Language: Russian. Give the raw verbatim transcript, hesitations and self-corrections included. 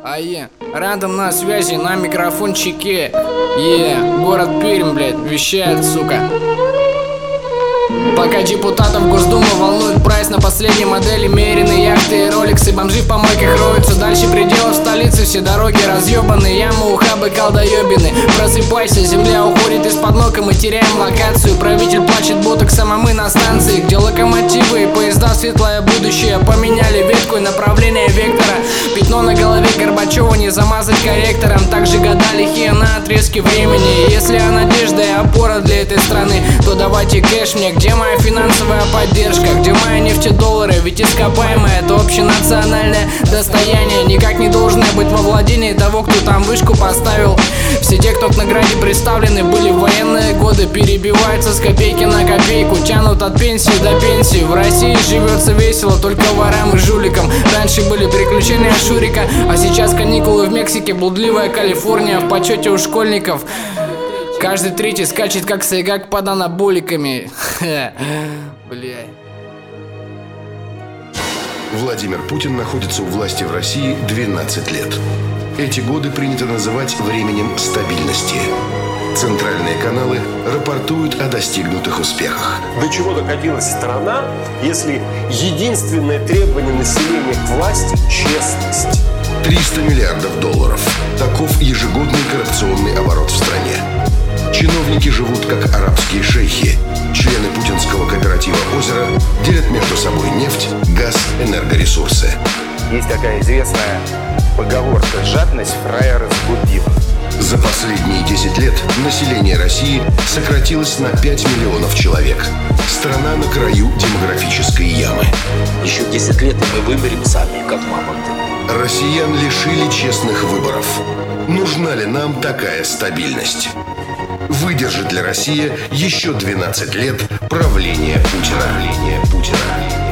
Ае, рядом на связи, на микрофончике. Е, город Пермь, блядь, вещает, сука. Пока депутатов Госдумы волнует прайс на последней модели, меренные яхты и роликсы, бомжи в помойках роются. Дальше пределов столицы, все дороги разъебаны, ямы, ухабы, колдоебины. Просыпайся, земля уходит из-под ног, и мы теряем локацию. Правитель плачет ботоксом, а мы на станции, где локомотивы и поезда, светлое будущее. Поменяли ветку и направление вектора. Пятно на голове Горбачева не замазать корректором. Также года лихие на отрезке времени. Если я надежда и опора для этой страны, то давайте кэш мне. Где моя финансовая поддержка? Где мои нефтедоллары? Ведь ископаемое — это общенациональное достояние, никак не должное быть во владении того, кто там вышку поставил. Все те, кто к награде представлены, были в военные годы, перебиваются с копейки на копейку, тянут от пенсии до пенсии. В России живется весело только ворам и жуликам. Раньше были приключения Шурика, а сейчас каникулы в Мексике, блудливая Калифорния в почете у школьников. Каждый третий скачет как сайгак под анаболиками. Блядь. Владимир Путин находится у власти в России двенадцать лет. Эти годы принято называть временем стабильности. Центральные каналы рапортуют о достигнутых успехах. До чего докатилась страна, если единственное требование населения к власти – честность? триста миллиардов долларов. Таков ежегодный коррупционный оборот в стране. Чиновники живут как арабские шейхи. Члены путинского кооператива «Озеро» делят между собой нефть, газ, энергоресурсы. Есть такая известная поговорка: «Жадность фраера сгубила». За последние десять лет население России сократилось на пять миллионов человек. Страна на краю демографической ямы. Еще десять лет, и мы вымерем сами, как мамонты. Россиян лишили честных выборов. Нужна ли нам такая стабильность? Выдержит ли Россия еще двенадцать лет правления Путина? Правления Путина.